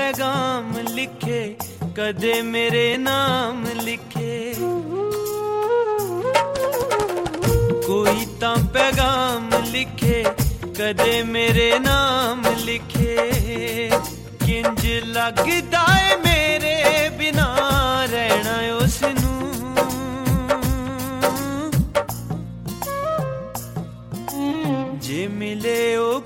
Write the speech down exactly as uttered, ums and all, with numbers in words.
पैगाम लिखे कदे मेरे नाम लिखे कोई तां पैगाम लिखे कदे मेरे नाम लिखे किंज लगदा है मेरे बिना रहना उस